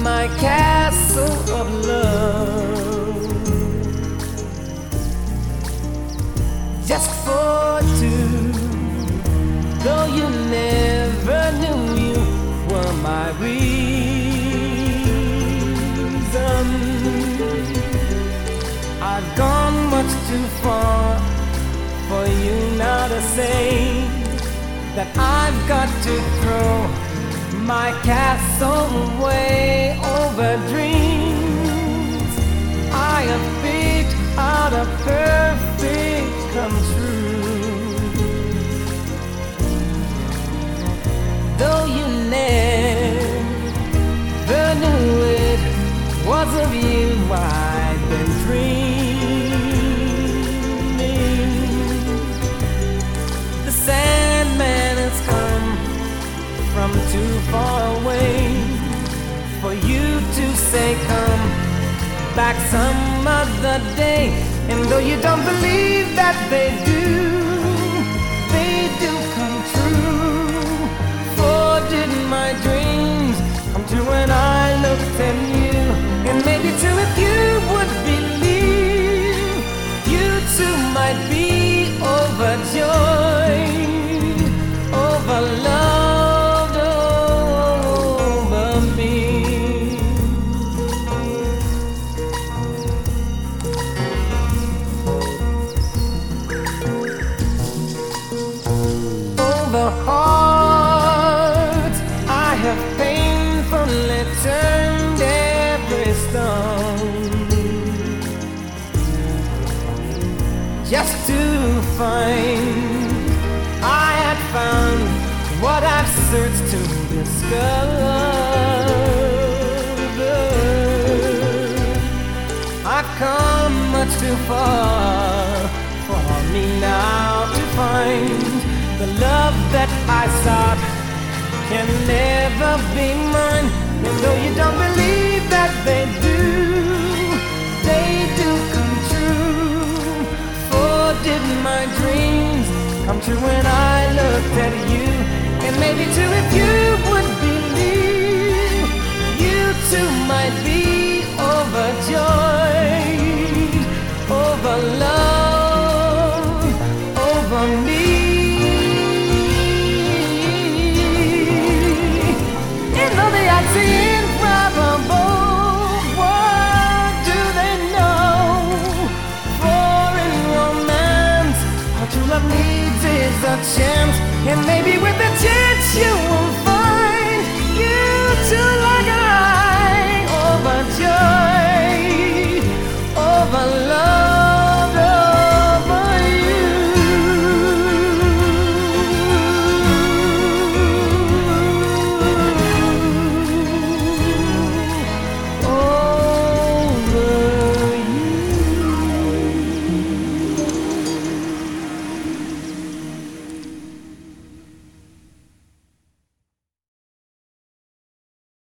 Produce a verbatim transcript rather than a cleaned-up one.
my castle of love, just for two. Though you never knew you were my reason, I've gone much too far for you now to say that I've got to throw my castle away over dreams I have picked out a perfect come true. Though you never knew it was of you I've been dreaming. The Sandman has come from too far away for you to say come back some other day. And though you don't believe that they do, they do come true. For didn't my dreams come true when I looked at you? And maybe too if you would believe, you too might be overjoyed, over love, over me. Over hearts I have painfully turned every stone, just to find I had found what I've searched to discover. I've come much too far for me now to find the love that I sought can never be mine. And though you don't believe that they do, they do come true. For didn't my dreams come true when I looked at you? And maybe too if you would believe, you too might be overjoyed.